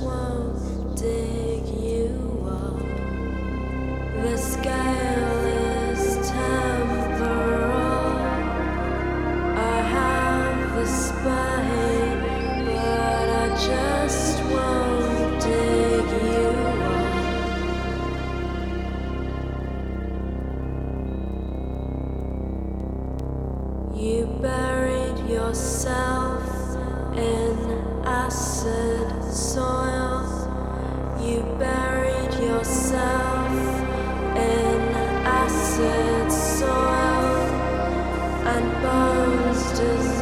won't dig you up. The scale is temporal. I have the spine, but I just won't dig you up. You buried yourself in acid soil. You buried yourself in acid soil, and bones dissolve.